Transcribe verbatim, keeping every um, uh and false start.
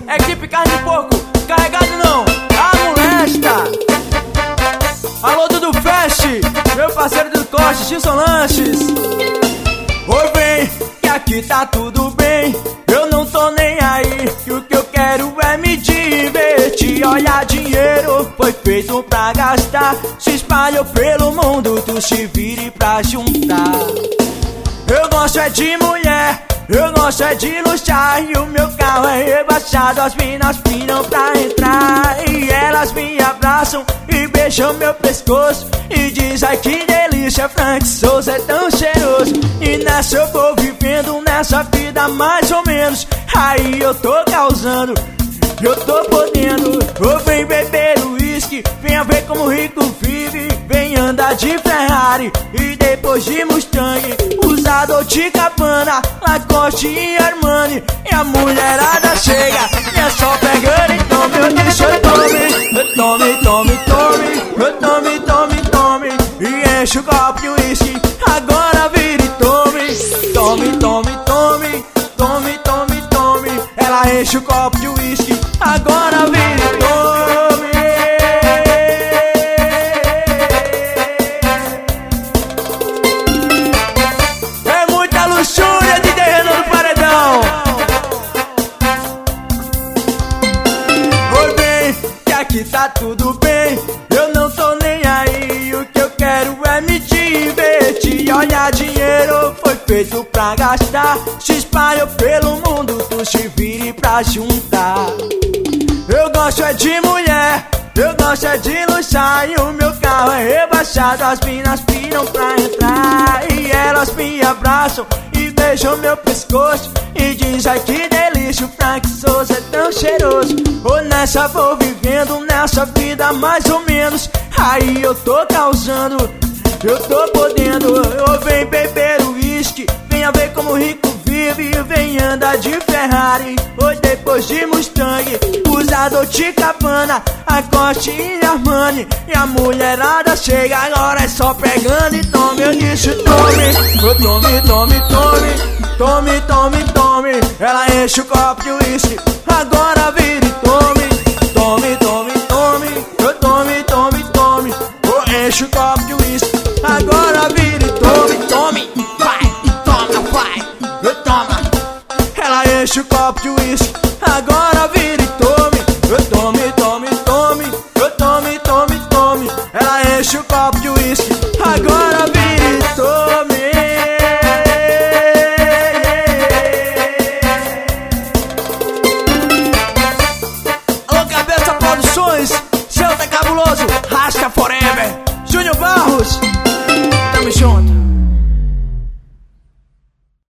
Equipe Carne de Porco, carregado não, a molesta. Alô Dudu Fest, meu parceiro do corte, Gilson Lanches. Oi, vem, que aqui tá tudo bem, eu não tô nem aí, que o que eu quero é me divertir. Olha, dinheiro foi feito pra gastar, se espalhou pelo mundo, tu se vire pra juntar. Eu gosto é de mulher, eu gosto é de luxar, e o meu carro é rebaixado, as minas pinam pra entrar, e elas me abraçam e beijam meu pescoço e diz: ai que delícia, Frank Souza é tão cheiroso. E nessa eu tô vivendo, nessa vida mais ou menos, aí eu tô causando, eu tô podendo. Ou vem beber uísque, venha ver como o rico vive, vem andar de Ferrari e depois de Mustang, usar Dolce e Gabbana, Lacoste e Armani, e a mulherada chega e é só pegando e tome. Eu disse: eu tome, eu tome, tome, tome, eu tome, tome, tome, e enche o copo de uísque, agora vira e tome. Tome, tome, tome, tome, tome, tome, ela enche o copo de uísque, agora vira e tome. É muita luxúria de terreno do paredão. Oi, bem, que aqui tá tudo bem, eu não tô nem aí, o que eu quero é me divertir. Olha, dinheiro foi feito pra gastar, se espalhou pelo mundo, tu se vire pra juntar. Eu gosto é de mulher, eu gosto é de luxar, e o meu carro é rebaixado, as minas pinam pra entrar, e elas me abraçam e beijam meu pescoço e diz: ai que delícia, o Frank Souza é tão cheiroso. Ou nessa vou vivendo, nessa vida mais ou menos, aí eu tô causando, eu tô podendo. Eu venho beber uísque, venha ver como o rico vive, vem andar de Ferrari, hoje depois de Mustang, usar Dolce e Gabbana, Lacoste e Armani, e a mulherada chega, agora é só pegando e tome. Eu disse: tome, eu tome, tome, tome, tome, tome, tome, ela enche o copo de uísque, agora vira e tome. Tome, tome, tome, eu tome, tome, tome, eu enche o copo de uísque, agora vira e tome. Tome, vai, toma, vai, Eu toma, ela enche o copo de uísque, agora vira e tome. Eu tome, tome, tome, eu tome, tome, tome, ela enche o copo de uísque, agora vira e tome. Alô Cabeça Produções, Celta Cabuloso, Rasta Forever, Júnior Barros.